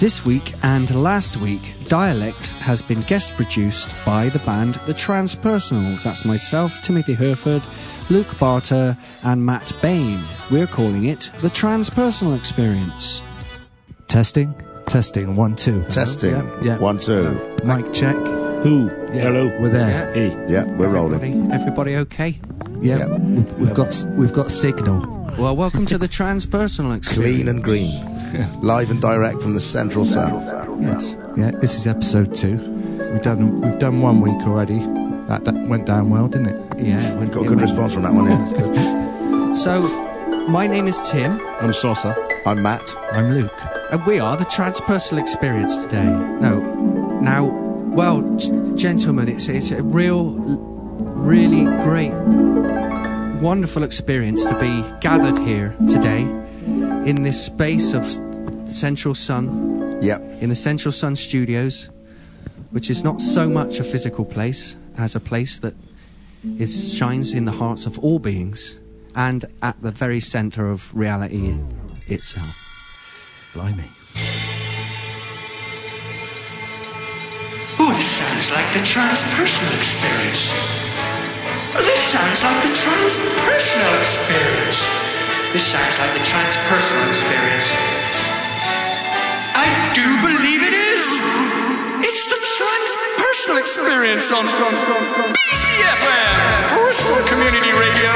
This week and last week, Dialect has been guest produced by the band The Transpersonals. That's myself, Timothy Herford, Luke Barter and Matt Bain. We're calling it The Transpersonal Experience. Testing, 1, 2. Testing, yeah. 1, 2. Mic check. Who? Yeah. Hello. We're there. Hey. Yeah, we're rolling. Everybody okay? Yeah, we've got signal. Well, welcome to The Transpersonal Experience. Clean and green. Live and direct from the Central Sun. Yes. Yeah, this is episode 2. We've done 1 week already. That went down well, didn't it? Yeah. Got a good response from that one, yeah. That's good. So, my name is Tim. I'm Sosa. I'm Matt. I'm Luke. And we are The Transpersonal Experience today. Now, well, gentlemen, it's a really great, wonderful experience to be gathered here today in this space of Central Sun. Yep. In the Central Sun Studios, which is not so much a physical place as a place that shines in the hearts of all beings and at the very centre of reality itself. Blimey. Oh, this sounds like the transpersonal experience. This sounds like the transpersonal experience. This sounds like the transpersonal experience. I do believe it is. It's the transpersonal experience on BCFM, Bristol Community Radio,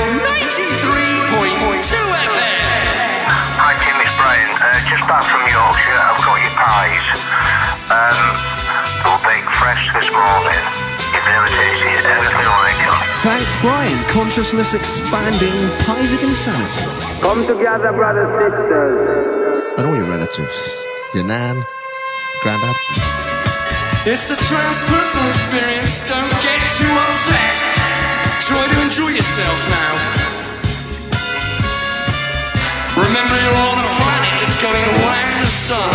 93.2 FM. Hi Tim, it's Brian. Just back from Yorkshire. I've got your pies. They were baked fresh this morning. You've never tasted anything like them. Thanks, Brian. Consciousness expanding pies of insanity. Come together, brothers, sisters. And all your relatives. Your nan, granddad. It's the transpersonal experience. Don't get too upset. Try to enjoy yourself now. Remember, you're on a planet that's going around the sun.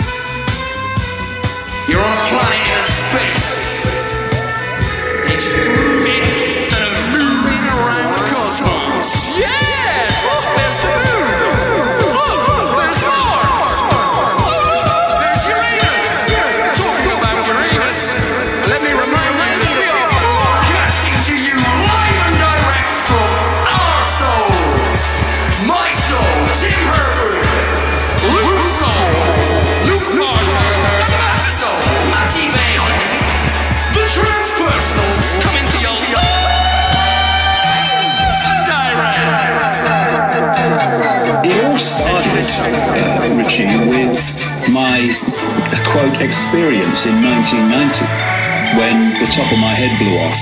You're on a planet in a space. It's just grooving and moving around the cosmos. Yes! Look, there's the moon. Look, there's Mars. Oh, look, there's Uranus. Talking about Uranus, let me remind you that we are broadcasting to you live and direct from our souls. My soul, Tim Herford. Luke's soul, Luke Barter. And Matt's soul, Matty Bain. The Transpersonals coming to you live and direct. It all started, Richie, with my, quote, experience in 1990 when the top of my head blew off.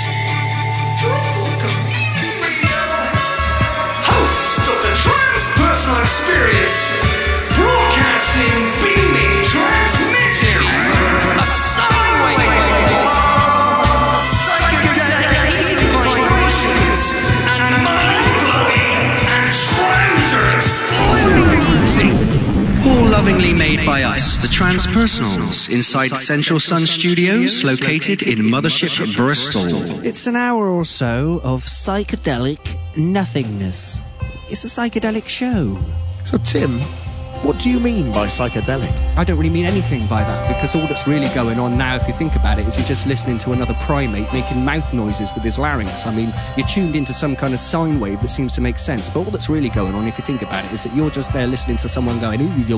Host of the Transpersonal Experience, broadcasting, beaming, transmitting a soundwave of love, psychedelic healing vibrations, and mind-blowing and trouser-exploding music. All lovingly made by us, the Transpersonals, inside Central Sun Studios, located in Mothership, Bristol. It's an hour or so of psychedelic nothingness. It's a psychedelic show. So, Tim, what do you mean by psychedelic? I don't really mean anything by that, because all that's really going on now, if you think about it, is you're just listening to another primate making mouth noises with his larynx. I mean, you're tuned into some kind of sine wave that seems to make sense, but all that's really going on, if you think about it, is that you're just there listening to someone going... Now you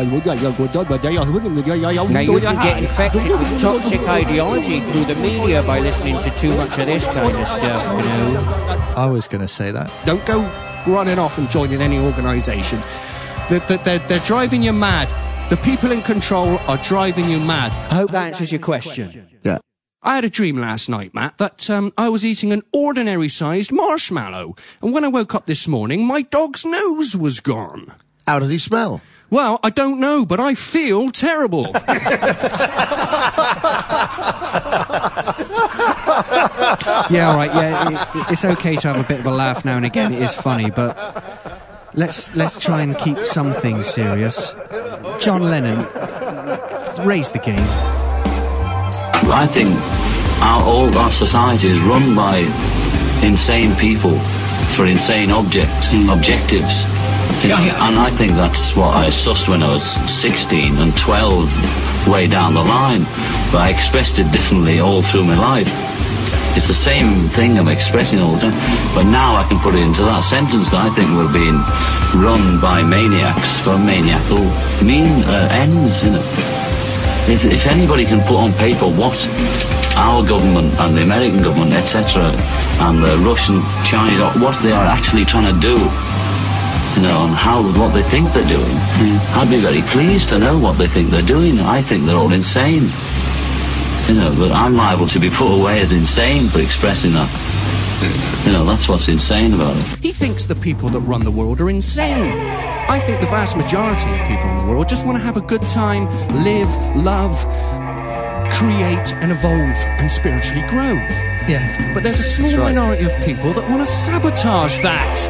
can get infected with toxic ideology through the media by listening to too much of this kind of stuff, you know. I was going to say that. Don't go running off and joining any organisation. They're driving you mad. The people in control are driving you mad. I hope that answers your question. Yeah. I had a dream last night, Matt, that I was eating an ordinary-sized marshmallow. And when I woke up this morning, my dog's nose was gone. How does he smell? Well, I don't know, but I feel terrible. Yeah, all right, yeah, it's okay to have a bit of a laugh now and again. It is funny, but let's try and keep something serious. John Lennon, raise the game. I think all our society is run by insane people for insane objectives. You know, and I think that's what I sussed when I was 16 and 12, way down the line. But I expressed it differently all through my life. It's the same thing I'm expressing all the time, but now I can put it into that sentence that I think we're being run by maniacs for maniacal ends, you know. If anybody can put on paper what our government and the American government, etc., and the Russian, Chinese, what they are actually trying to do, you know, and what they think they're doing, I'd be very pleased to know what they think they're doing. I think they're all insane. You know, but I'm liable to be put away as insane for expressing that. You know, that's what's insane about it. He thinks the people that run the world are insane. I think the vast majority of people in the world just want to have a good time, live, love, create and evolve and spiritually grow. Yeah. But there's a small minority of people that want to sabotage that.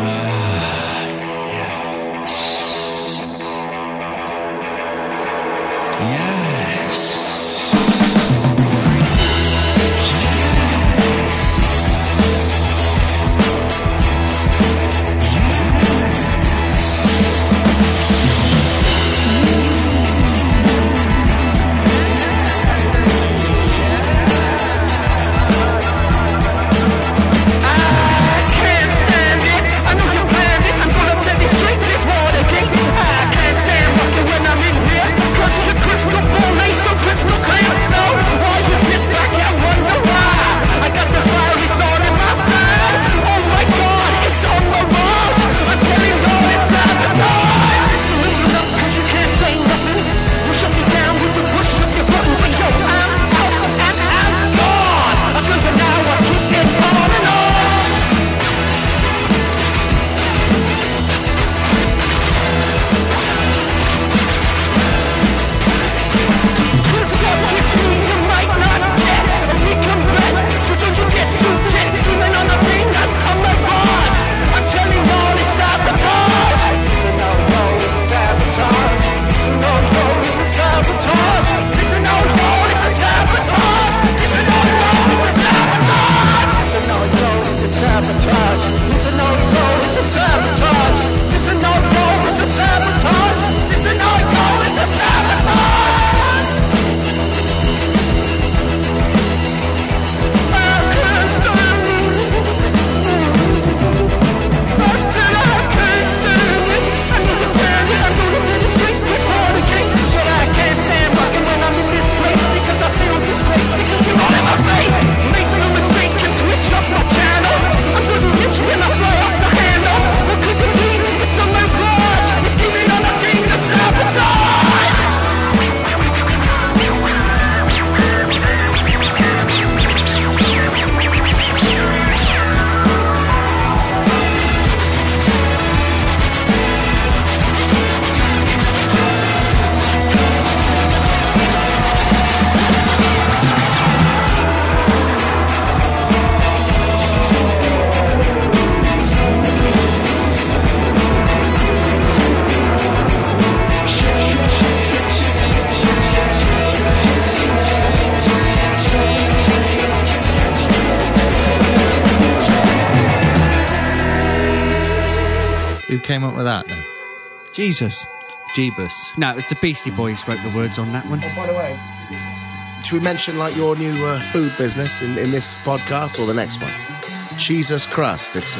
Who came up with that then? Jesus. Jeebus. No, it was the Beastie Boys wrote the words on that one. Oh, by the way, should we mention like your new food business in this podcast or the next one? Jesus Crust. It's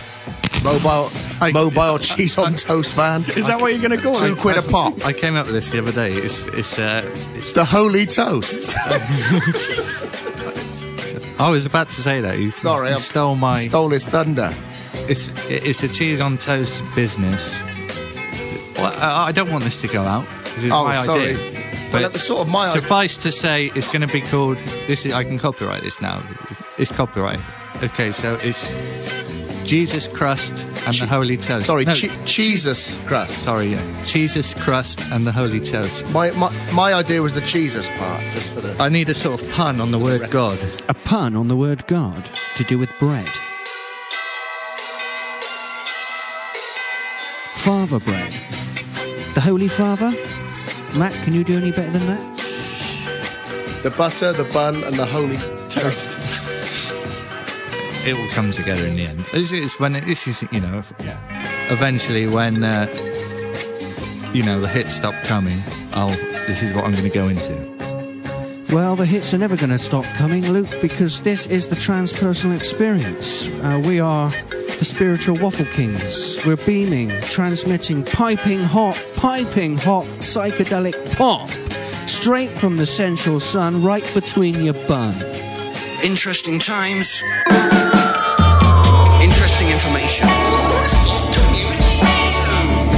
mobile cheese on toast van. Is that what you're going to call it? £2 a pop. I came up with this the other day. It's the holy toast. I was about to say that. You stole his thunder. It's a cheese on toast business. Well, I don't want this to go out. This is my idea. But that was sort of my idea. Suffice to say, it's going to be called. I can copyright this now. It's copyright. Okay, so it's Jesus Crust and the Holy Toast. Sorry, Jesus Crust. Sorry, yeah. Jesus Crust and the Holy Toast. My idea was the Jesus part, just for the... I need a sort of pun on the word God. A pun on the word God to do with bread. Father bread. The Holy Father? Matt, can you do any better than that? The butter, the bun, and the holy toast. It all comes together in the end. This is, a eventually when the hits stop coming, this is what I'm going to go into. Well, the hits are never going to stop coming, Luke, because this is the transpersonal experience. We are the spiritual Waffle Kings. We're beaming, transmitting piping hot psychedelic pop straight from the central sun, right between your bun. Interesting times. Interesting information. Community radio.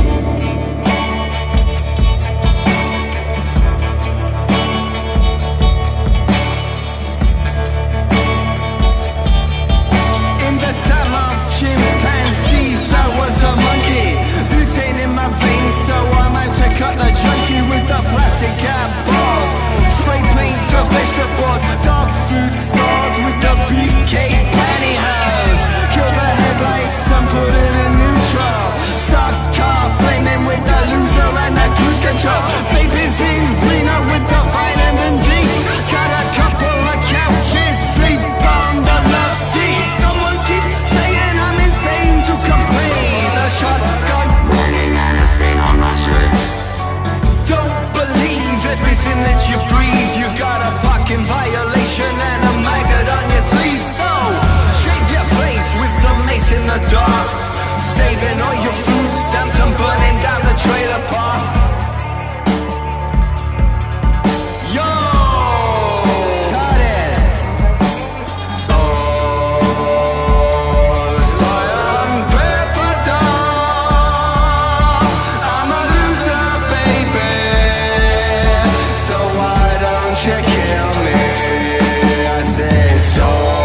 In the time of chimpanzees, I was a monkey. Butane in my veins, so I'm out to cut the junkie with the plastic cap balls. Spray paint the vegetables, dog food stores with the beefcake pantyhose. Kill the headlights and put it in neutral. Suck car flaming with the loser and the cruise control. Babies in Reno with the vitamin D. Got a couple of couches, sleep on the love seat. Someone keeps saying I'm insane to complain. A shotgun running out of steam on my shirt. Don't believe everything that you breathe. You got a parking violation and a maggot on your sleeve. So shave your face with some mace in the dark, saving all your food stamps and burning down the trailer park. Yo, got it. Salt and pepper dog. I'm a loser, baby. So why don't you kill me? I say so.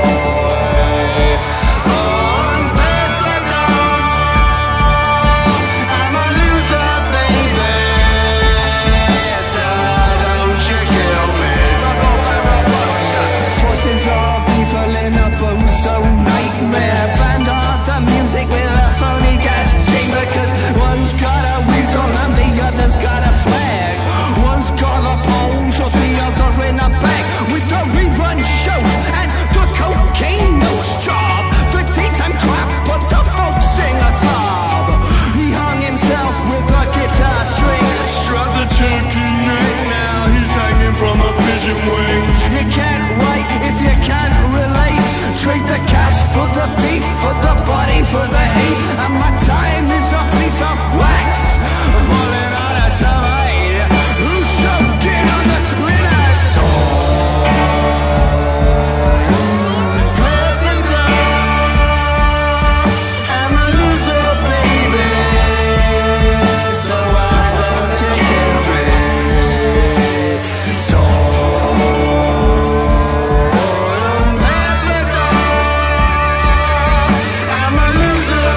Got a flag. One's got a pole, so the other in a bag. With the rerun shows and the cocaine nose job. The daytime crap, but the folk sing a sob. He hung himself with a guitar string. Struck the turkey neck, now he's hanging from a pigeon wing. You can't write if you can't relate. Trade the cash for the beef, for the body, for the hate. And my time is a piece of wax. Falling on a termite. Who shoved it on the splinter saw? Pepper dog. I'm a loser, baby. So why don't you kill me? So pepper dog. I'm a loser,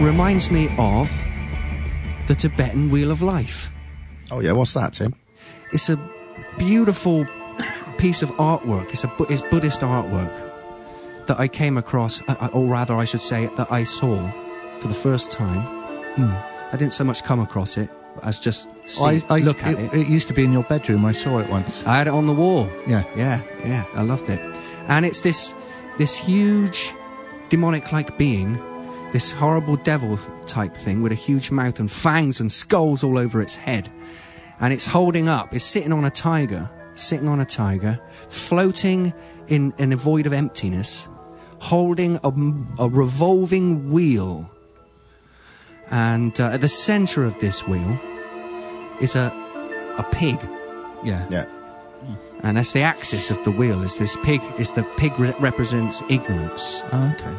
reminds me of the Tibetan Wheel of Life. Oh yeah, what's that, Tim? It's a beautiful piece of artwork. It's Buddhist artwork that I came across, or rather I should say that I saw for the first time. I didn't so much come across it as just look at it. It used to be in your bedroom. I saw it once. I had it on the wall. Yeah. I loved it. And it's this huge demonic-like being, this horrible devil type thing with a huge mouth and fangs and skulls all over its head. And it's sitting on a tiger, floating in a void of emptiness, holding a revolving wheel. And at the center of this wheel is a pig. Yeah. And that's the axis of the wheel. Is this pig? Is the pig represents ignorance? Oh, okay.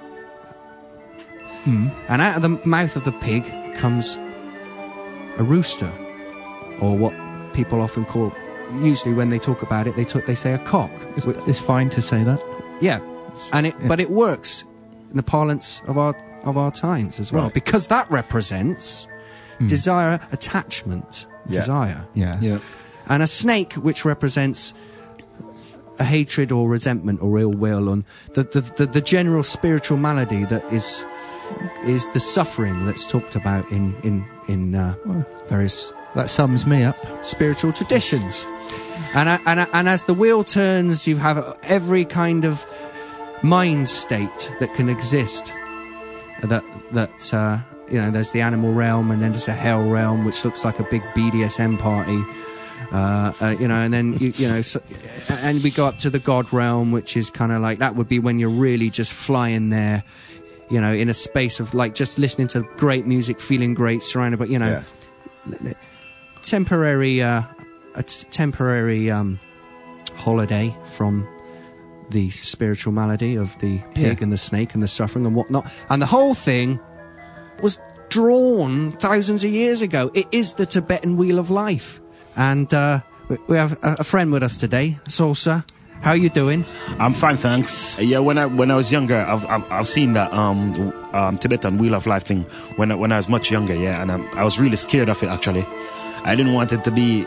And out of the mouth of the pig comes a rooster, or what people often call, usually when they talk about it, they say a cock. It's fine to say that. Yeah, but it works in the parlance of our times as well, right. because that represents desire, attachment, desire. Yeah. And a snake, which represents a hatred or resentment or ill will, and the general spiritual malady that is the suffering that's talked about in various. That sums me up. Spiritual traditions. And as the wheel turns, you have every kind of mind state that can exist. There's the animal realm, and then there's a hell realm, which looks like a big BDSM party. And then and we go up to the God realm, which is kind of like, that would be when you're really just flying there, in a space of like just listening to great music, feeling great, surrounded by temporary holiday from the spiritual malady of the pig and the snake and the suffering and whatnot. And the whole thing was drawn thousands of years ago. It is the Tibetan Wheel of Life. And we have a friend with us today, Salsa. How are you doing? I'm fine, thanks. Yeah, when I was younger, I've seen that Tibetan Wheel of Life thing when I was much younger. Yeah, and I was really scared of it actually. I didn't want it to be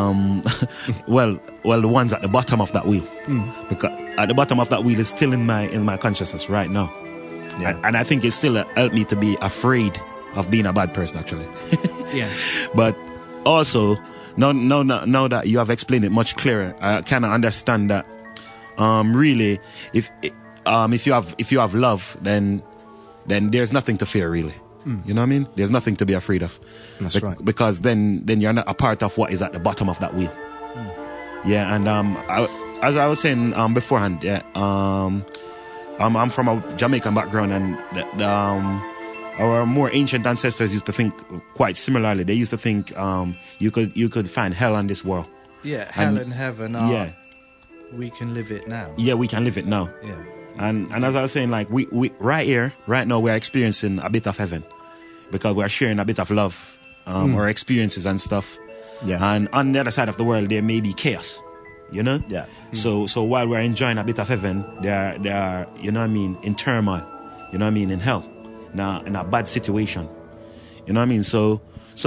the ones at the bottom of that wheel, because at the bottom of that wheel is still in my consciousness right now. Yeah. And I think it still helped me to be afraid of being a bad person actually. Yeah. But also, now that you have explained it much clearer, I kind of understand that really if you have love, then there's nothing to fear really. You know what I mean? There's nothing to be afraid of. That's right. Because then you're not a part of what is at the bottom of that wheel. Yeah, and as I was saying beforehand, I'm from a Jamaican background, and our more ancient ancestors used to think quite similarly. They used to think you could find hell in this world. Yeah, hell and heaven are. We can live it now. Yeah, we can live it now. Yeah. And as I was saying, like we right here, right now, we're experiencing a bit of heaven because we're sharing a bit of love, our experiences and stuff. Yeah. And on the other side of the world, there may be chaos. You know. Yeah. So while we're enjoying a bit of heaven, there are you know what I mean, in turmoil. You know what I mean, in hell, in a bad situation. You know what I mean. So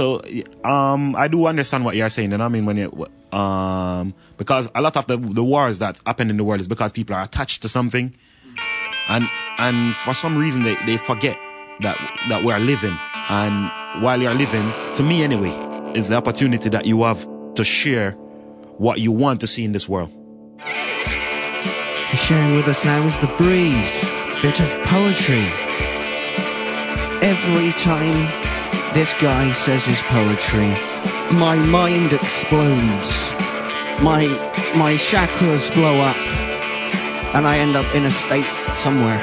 I do understand what you're saying. You know what I mean, when you because a lot of the wars that happen in the world is because people are attached to something. And for some reason they forget that we are living, and while you are living, to me anyway, is the opportunity that you have to share what you want to see in this world. Sharing with us now is The Breeze, bit of poetry. Every time this guy says his poetry, my mind explodes, my chakras blow up, and I end up in a state somewhere.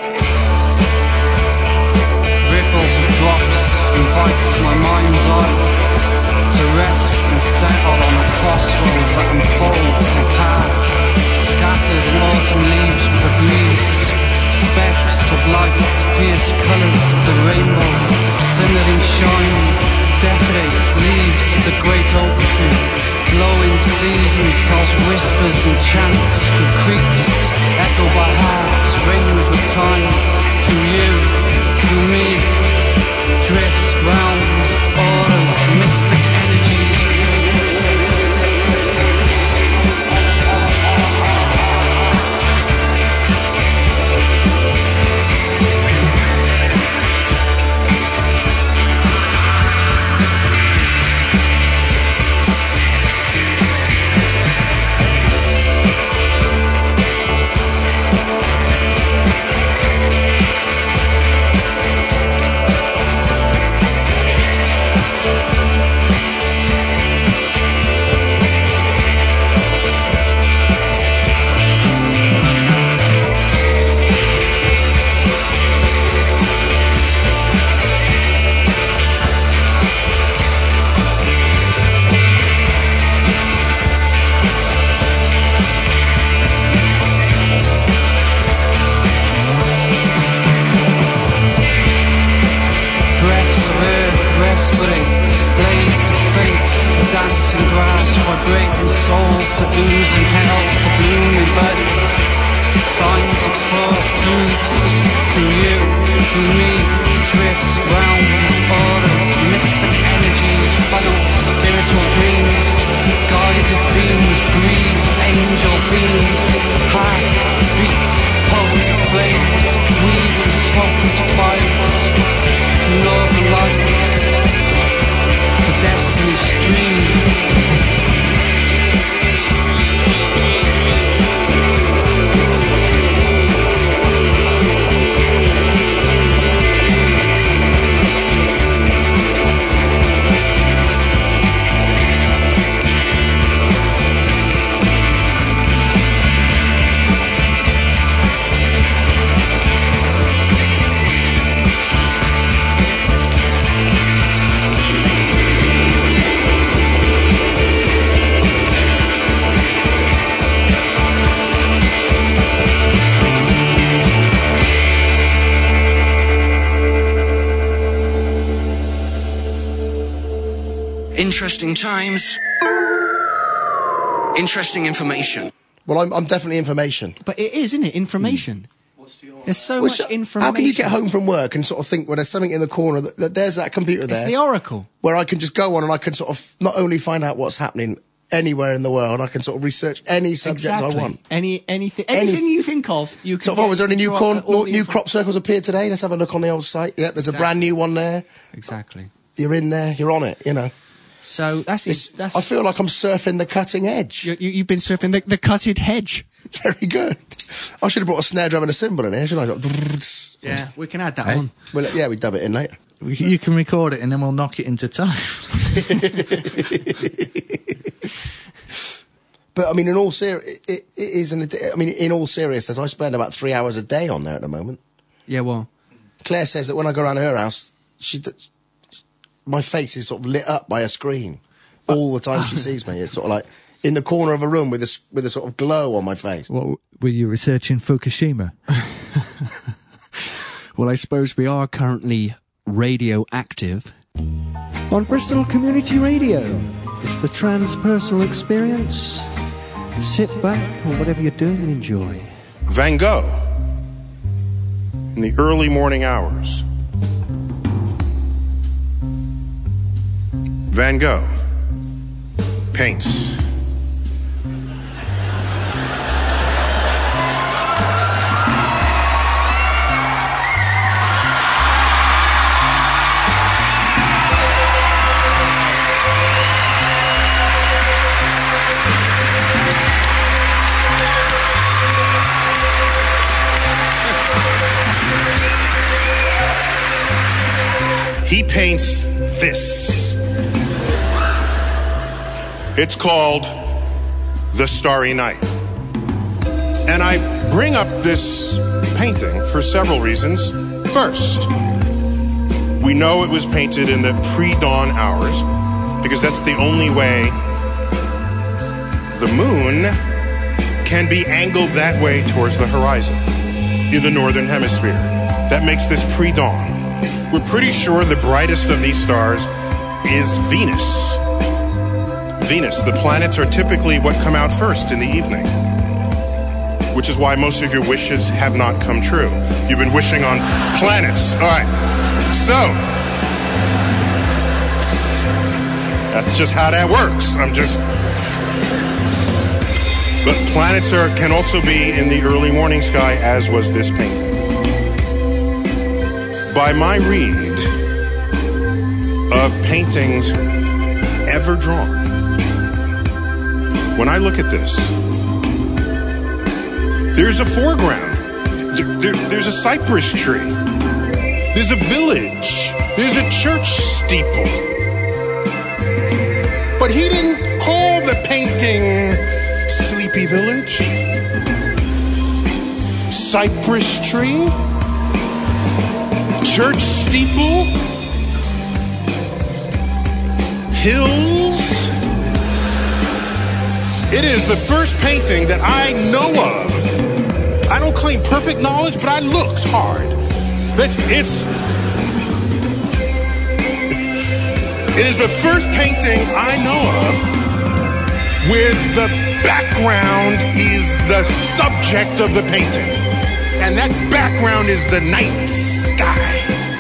Ripples of drops invites my mind's eye to rest and settle on a crossroads that unfolds a path, scattered in autumn leaves with a breeze. Specks of lights pierce colours of the rainbow, simmering shine, decorate leaves of the great oak tree. Glowing seasons tells whispers and chants through creeks, echo by hearts ringed with time, through you, through me, petals to ooze and petals to bloom in buds. Signs of source moves through you, through me, drifts, realms, orders, mystic energies, funnels, spiritual dreams, guided beams, breathe, angel beams, heart beats, poet flames, weaving smoked fires, to northern lights, to destiny's stream. Interesting times. Interesting information. Well, I'm definitely information. But it is, isn't it? Information. There's so much information. How can you get home from work and sort of think, well, there's something in the corner, that there's that computer there. It's the Oracle. Where I can just go on and I can sort of not only find out what's happening anywhere in the world, I can sort of research any subject I want. Anything you think of, you can. Was there any new crop circles appeared today? Let's have a look on the old site. Yeah, there's a brand new one there. Exactly. You're in there. You're on it. You know. So that's. I feel like I'm surfing the cutting edge. You've been surfing the cutted hedge. Very good. I should have brought a snare drum and a cymbal in here, shouldn't I? Yeah, we can add that on. Well, yeah, we dub it in later. You can record it and then we'll knock it into time. But I mean, in all seriousness, I spend about 3 hours a day on there at the moment. Yeah, well, Claire says that when I go around her house, my face is sort of lit up by a screen all the time she sees me. It's sort of like in the corner of a room with a sort of glow on my face. What were you researching Fukushima? Well, I suppose we are currently radioactive on Bristol Community Radio. It's the transpersonal experience. Sit back or whatever you're doing and enjoy. Van Gogh, in the early morning hours. Van Gogh paints. He paints this. It's called The Starry Night. And I bring up this painting for several reasons. First, we know it was painted in the pre-dawn hours because that's the only way the moon can be angled that way towards the horizon in the northern hemisphere. That makes this pre-dawn. We're pretty sure the brightest of these stars is Venus. Venus, the planets are typically what come out first in the evening, which is why most of your wishes have not come true. You've been wishing on planets. All right, so that's just how that works. But planets can also be in the early morning sky, as was this painting. By my read of paintings ever drawn, when I look at this, there's a foreground. There's a cypress tree. There's a village. There's a church steeple. But he didn't call the painting Sleepy Village, cypress tree, church steeple, hills. It is the first painting that I know of. I don't claim perfect knowledge, but I looked hard. It is the first painting I know of where the background is the subject of the painting. And that background is the night sky.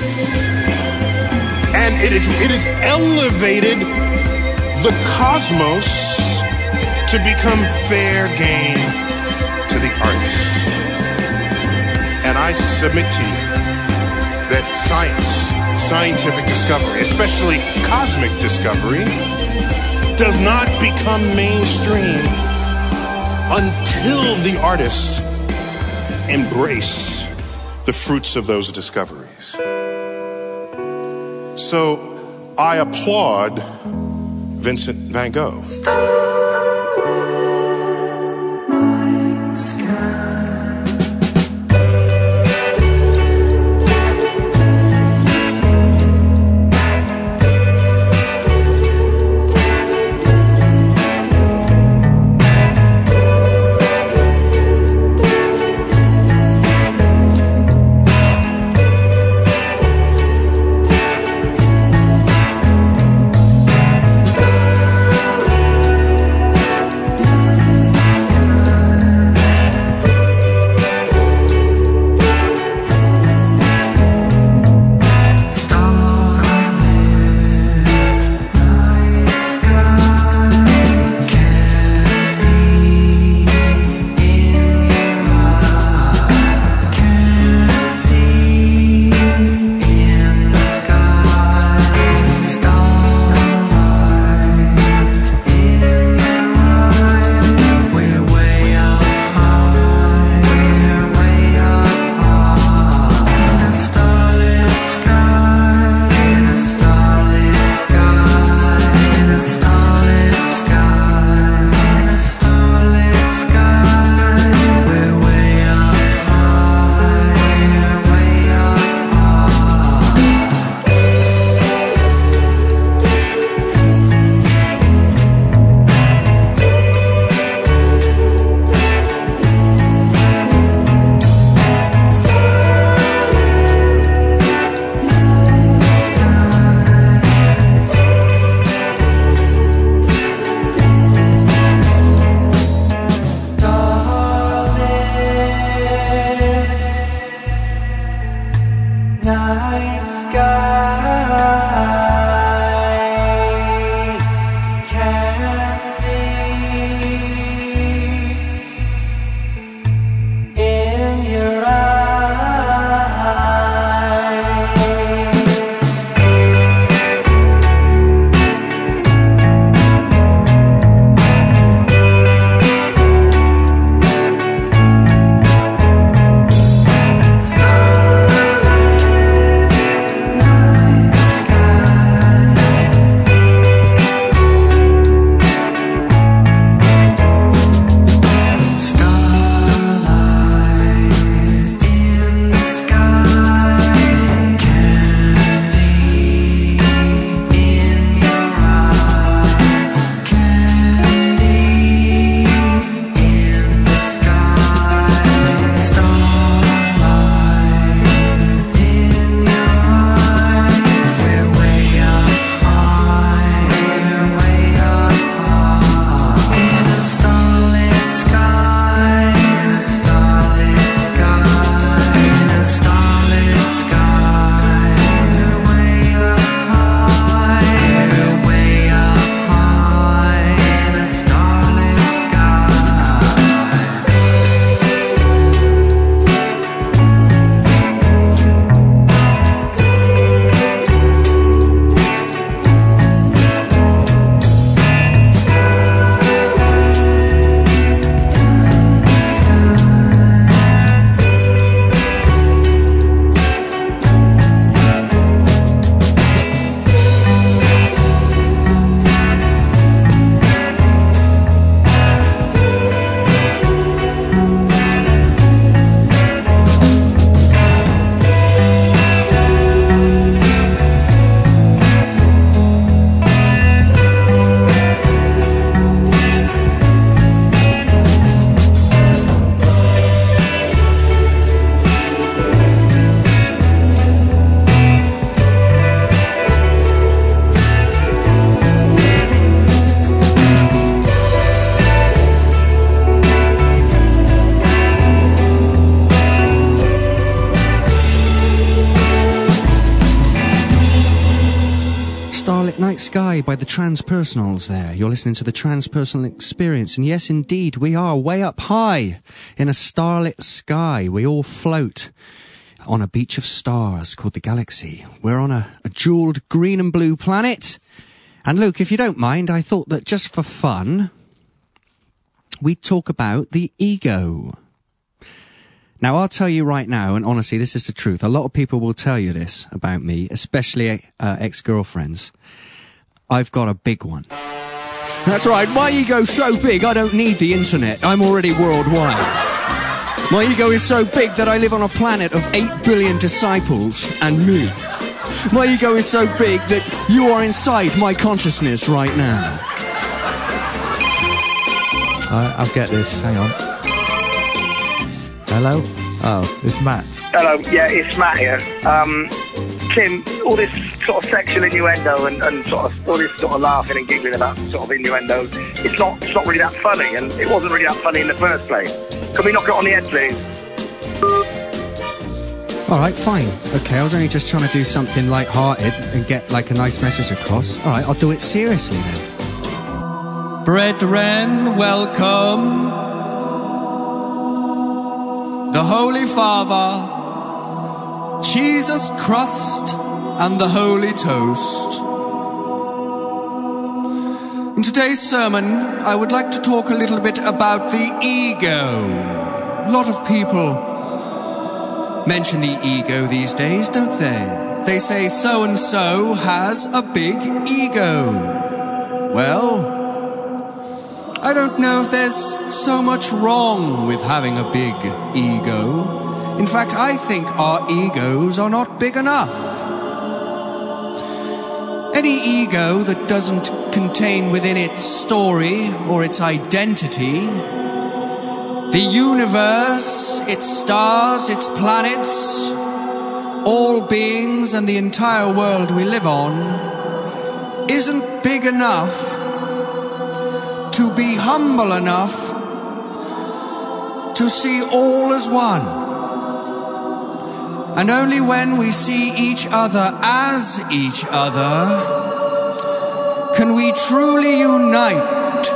And it is elevated the cosmos to become fair game to the artist. And I submit to you that scientific discovery, especially cosmic discovery, does not become mainstream until the artists embrace the fruits of those discoveries. So I applaud Vincent van Gogh. Starlit Night Sky by the Transpersonals there. You're listening to the Transpersonal Experience. And yes, indeed, we are way up high in a starlit sky. We all float on a beach of stars called the Galaxy. We're on a jeweled green and blue planet. And Luke, if you don't mind, I thought that just for fun, we'd talk about the ego. Now, I'll tell you right now, and honestly, this is the truth. A lot of people will tell you this about me, especially ex-girlfriends. I've got a big one. That's right, my ego's so big I don't need the internet. I'm already worldwide. My ego is so big that I live on a planet of 8 billion disciples and me. My ego is so big that you are inside my consciousness right now. I'll get this, hang on. Hello? Oh, it's Matt. Hello, yeah, it's Matt here. Tim, all this sort of sexual innuendo and sort of all this sort of laughing and giggling about sort of innuendo, it's not really that funny, and it wasn't really that funny in the first place. Can we knock it on the head, please? All right, fine. Okay, I was only just trying to do something light-hearted and get, like, a nice message across. All right, I'll do it seriously then. Brethren, welcome. The Holy Father, Jesus Christ, and the Holy Toast. In today's sermon, I would like to talk a little bit about the ego. A lot of people mention the ego these days, don't they? They say so-and-so has a big ego. Well, I don't know if there's so much wrong with having a big ego. In fact, I think our egos are not big enough. Any ego that doesn't contain within its story or its identity the universe, its stars, its planets, all beings and the entire world we live on isn't big enough to be humble enough to see all as one. And only when we see each other as each other can we truly unite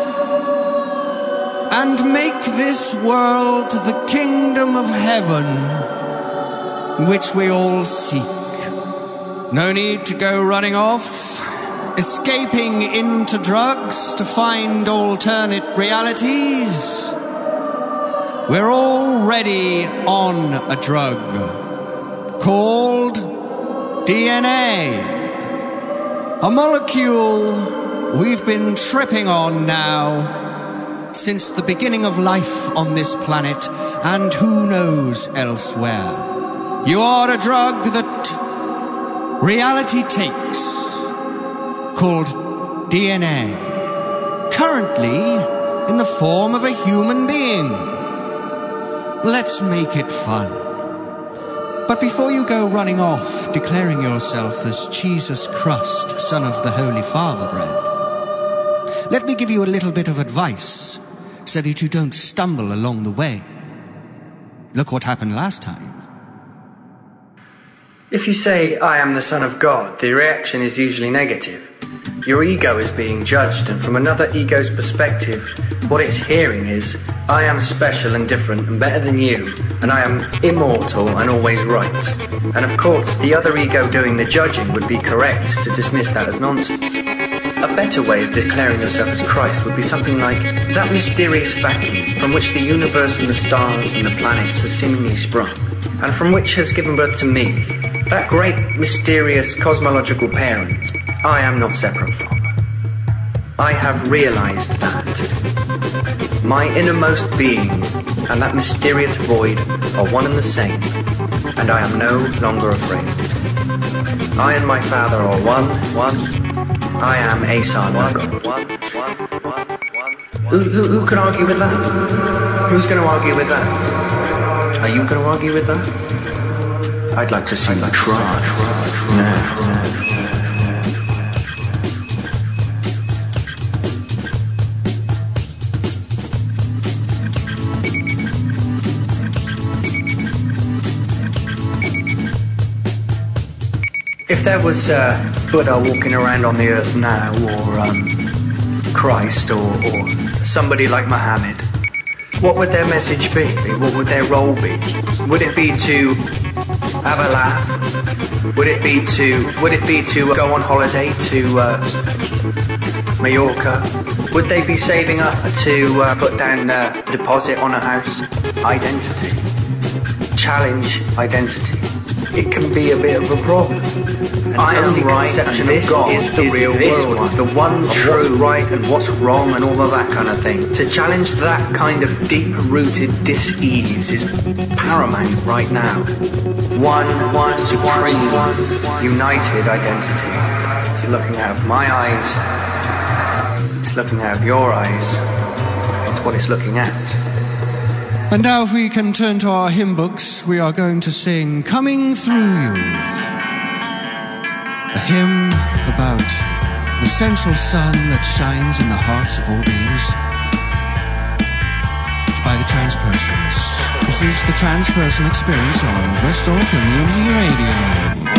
and make this world the kingdom of heaven which we all seek. No need to go running off, escaping into drugs to find alternate realities. We're already on a drug called DNA. A molecule we've been tripping on now since the beginning of life on this planet and who knows elsewhere. You are a drug that reality takes, called DNA, currently in the form of a human being. Let's make it fun. But before you go running off, declaring yourself as Jesus Christ, Son of the Holy Father bread, let me give you a little bit of advice so that you don't stumble along the way. Look what happened last time. If you say, I am the Son of God, the reaction is usually negative. Your ego is being judged, and from another ego's perspective, what it's hearing is, I am special and different and better than you, and I am immortal and always right. And of course, the other ego doing the judging would be correct to dismiss that as nonsense. A better way of declaring yourself as Christ would be something like, that mysterious vacuum from which the universe and the stars and the planets has seemingly sprung, and from which has given birth to me, that great, mysterious, cosmological parent, I am not separate from. I have realized that my innermost being and that mysterious void are one and the same, and I am no longer afraid. I and my Father are one. I am a son of God. Who can argue with that? Who's going to argue with that? Are you going to argue with that? I'd like to see you try. No. If there was Buddha walking around on the earth now, or Christ, or somebody like Muhammad, what would their message be? What would their role be? Would it be to have a laugh? Would it be to go on holiday to Mallorca? Would they be saving up to put down a deposit on a house? Identity. Challenge identity. It can be a bit of a problem. I am right, conception of God is the real world, the one true right and what's wrong and all of that kind of thing. To challenge that kind of deep-rooted dis-ease is paramount right now. One supreme, united identity. It's looking out of my eyes. It's looking out of your eyes. It's what it's looking at. And now if we can turn to our hymn books, we are going to sing Coming Through You. A hymn about the central sun that shines in the hearts of all beings. It's by the Transpersonals. This is the Transpersonal Experience on Bristol Community Radio.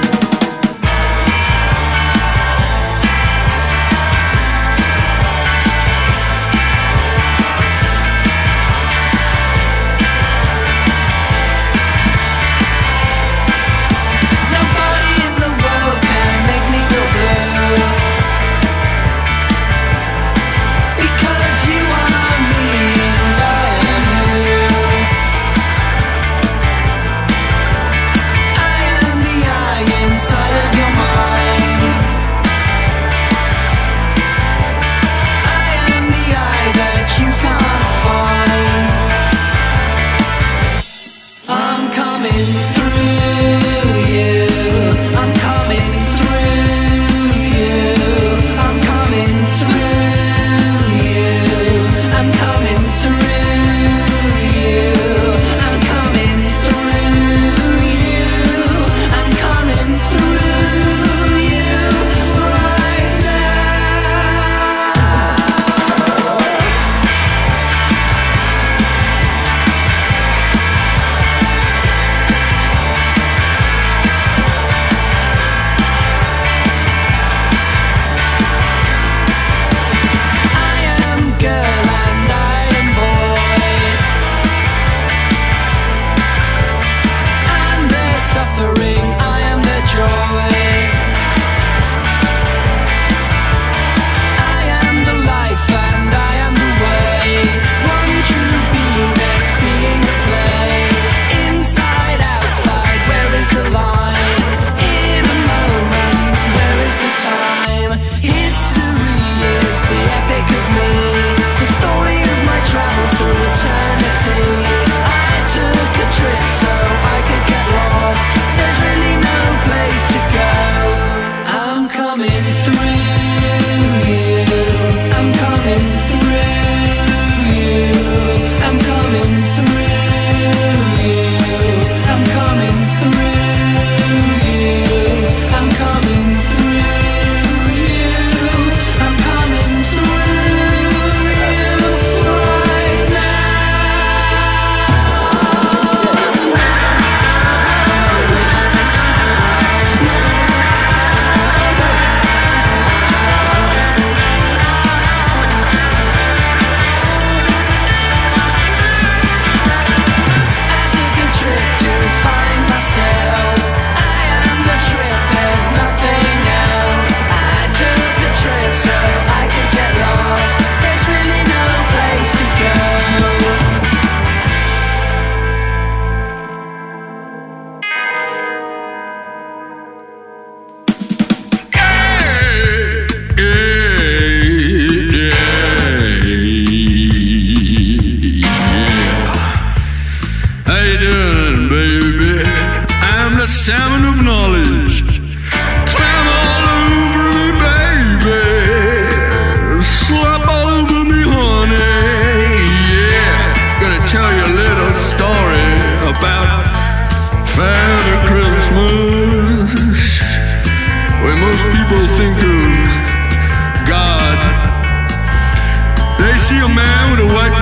See a man with a white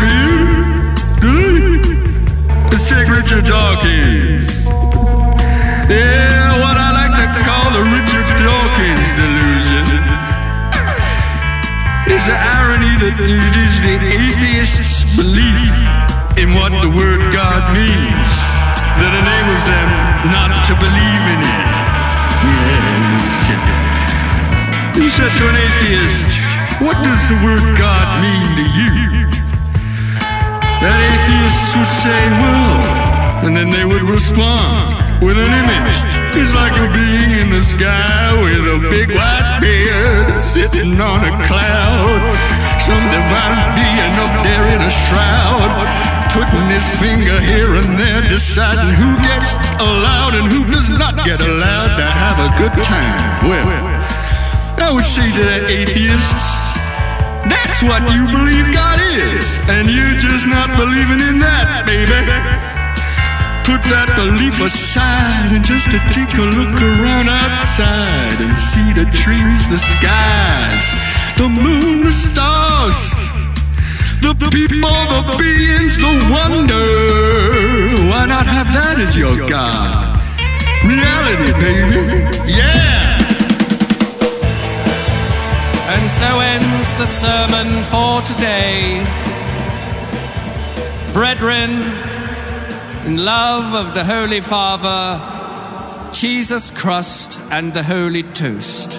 beard? Let's take Richard Dawkins. Yeah, what I like to call the Richard There's an irony that it is the atheist's belief in what the word God means that enables them not to believe in it. Yes. You said to an atheist, what does the word God mean to you? That atheist would say, well, and then they would respond with an image. It's like a being in the sky with a big white beard sitting on a cloud. Some divine being up there in a shroud, putting his finger here and there, deciding who gets allowed and who does not get allowed to have a good time. Well, I would say to the atheists, that's what you believe God is, and you're just not believing in that, baby. Put that belief aside and just to take a look around outside and see the trees, the skies, the moon, the stars, the people, the beings, the wonder. Why not have that as your God? Reality, baby. Yeah! And so ends the sermon for today. Brethren, in love of the Holy Father, Jesus Christ, and the Holy Toast.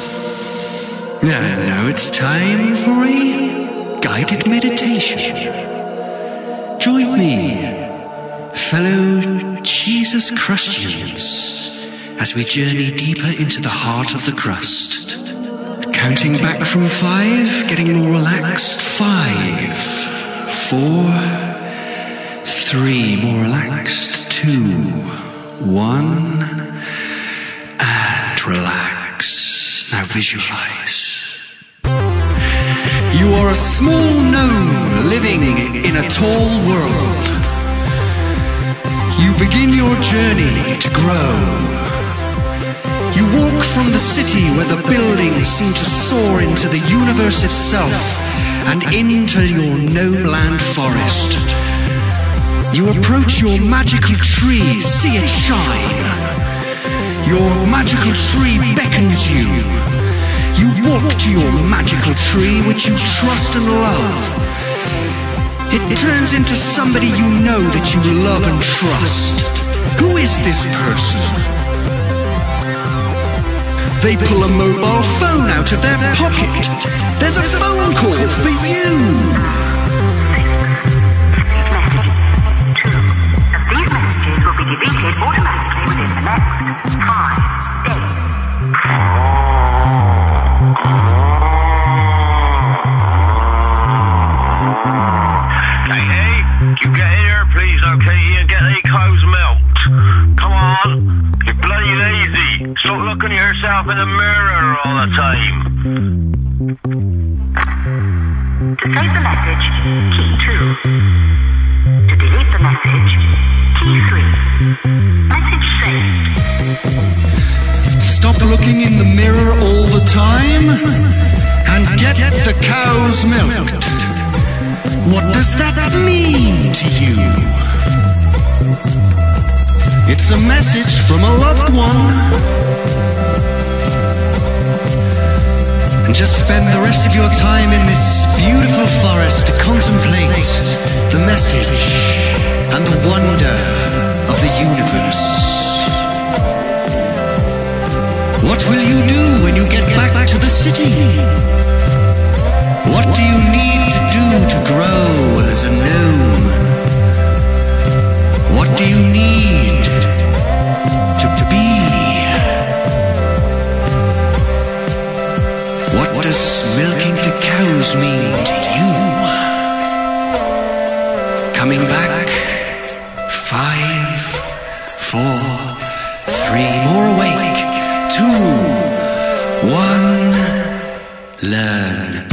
Now it's time for a guided meditation. Join me, fellow Jesus Crustians, as we journey deeper into the heart of the crust. Counting back from 5, getting more relaxed. 5, 4, 3, more relaxed. 2, 1, and relax. Now visualize. You are a small gnome living in a tall world. You begin your journey to grow. You walk from the city where the buildings seem to soar into the universe itself and into your gnome-land forest. You approach your magical tree, see it shine. Your magical tree beckons you. You walk to your magical tree, which you trust and love. It turns into somebody you know that you love and trust. Who is this person? They pull a mobile phone out of their pocket. There's a phone call for you. These messages will be deleted automatically within the next 5 days. Katie, you get here, please, okay, and get the cows milked. Come on, you're bloody lazy. Stop looking at yourself in the mirror all the time. To save the message, key 2. To delete the message, key 3. Message saved. Stop looking in the mirror all the time and get the cows milked. What does that mean to you? It's a message from a loved one. And just spend the rest of your time in this beautiful forest to contemplate the message and the wonder of the universe. What will you do when you get back to the city? What do you need to do to grow as a gnome? What do you need to be? What does milking the cows mean to you? Coming back. 5, 4, 3, more awake. 2, 1, learn.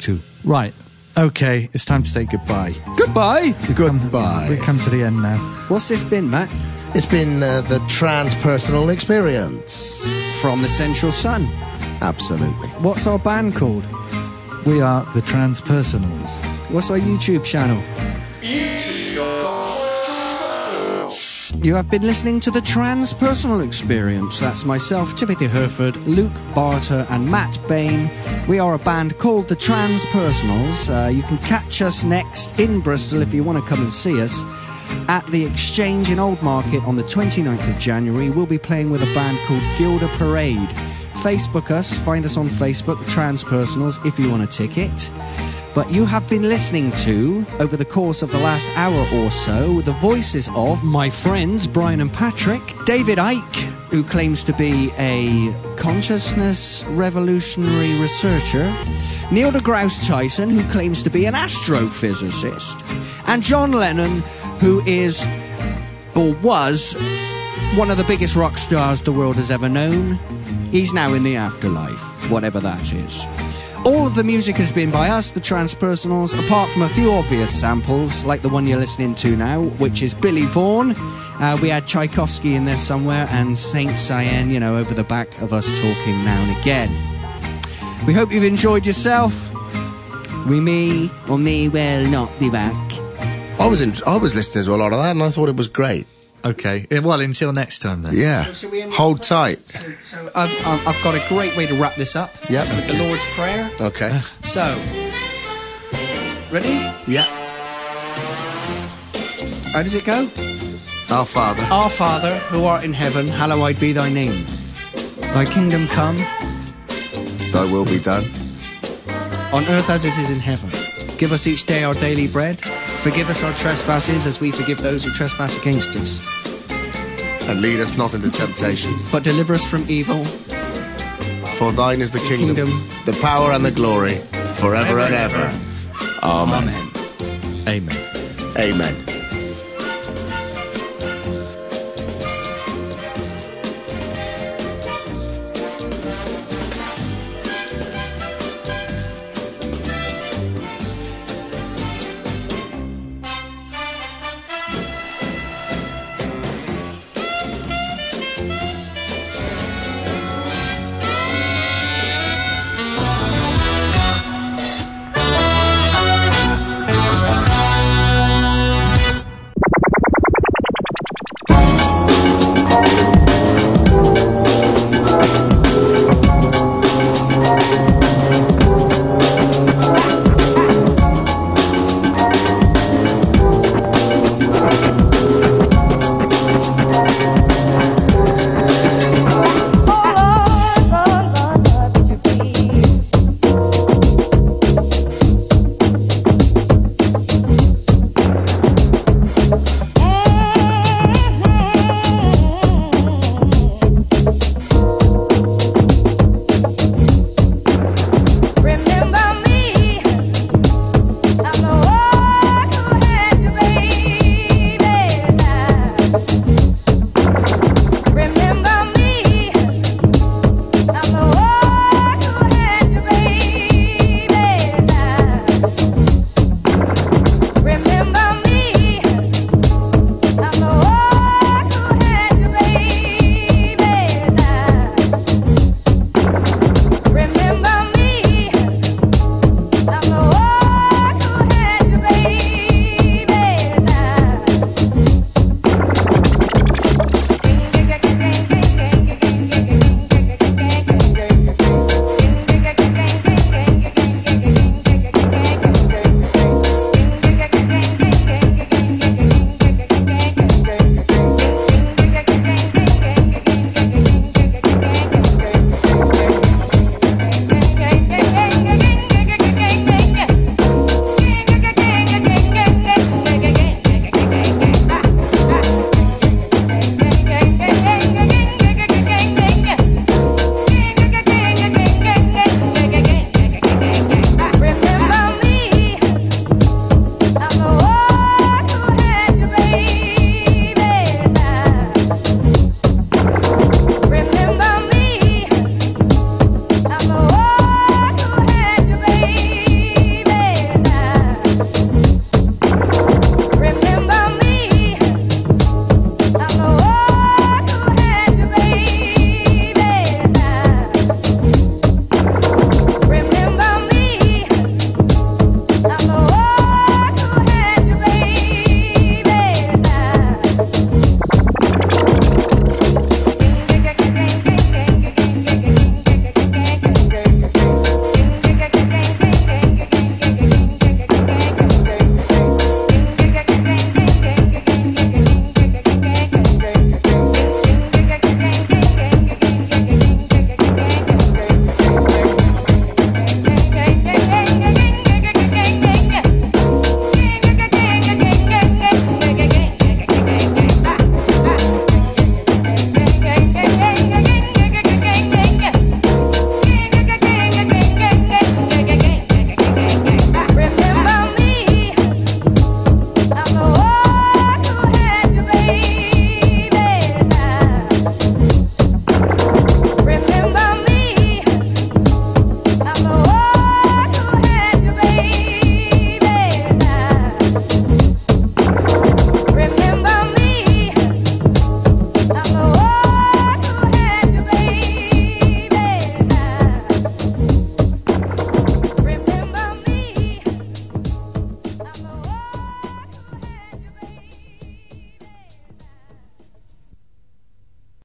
too. Right. Okay, it's time to say goodbye. Goodbye. Goodbye. We've come to the end now. What's this been, Matt? It's been the transpersonal experience. From the Central Sun. Absolutely. What's our band called? We are the Transpersonals. What's our YouTube channel? You have been listening to the Transpersonal Experience. That's myself, Timothy Herford, Luke Barter and Matt Bain. We are a band called the Transpersonals. You can catch us next in Bristol if you want to come and see us. At the Exchange in Old Market on the 29th of January, we'll be playing with a band called Gilda Parade. Facebook us, find us on Facebook, Transpersonals, if you want a ticket. But you have been listening to, over the course of the last hour or so, the voices of my friends Brian and Patrick, David Icke, who claims to be a consciousness revolutionary researcher, Neil deGrasse Tyson, who claims to be an astrophysicist, and John Lennon, who is, or was, one of the biggest rock stars the world has ever known. He's now in the afterlife, whatever that is. All of the music has been by us, the Transpersonals, apart from a few obvious samples, like the one you're listening to now, which is Billy Vaughan. We had Tchaikovsky in there somewhere, and Saint Cyane, you know, over the back of us talking now and again. We hope you've enjoyed yourself. We may or may well not be back. I was listening to a lot of that, and I thought it was great. Okay. Well, until next time then. Yeah. Hold tight. So I've got a great way to wrap this up. Yep. With the Lord's Prayer. Okay. So, ready? Yeah. How does it go? Our Father. Our Father, who art in heaven, hallowed be thy name. Thy kingdom come. Thy will be done. On earth as it is in heaven. Give us each day our daily bread. Forgive us our trespasses as we forgive those who trespass against us. And lead us not into temptation. But deliver us from evil. For thine is the kingdom, the power and the glory, forever and ever. Amen. Amen. Amen.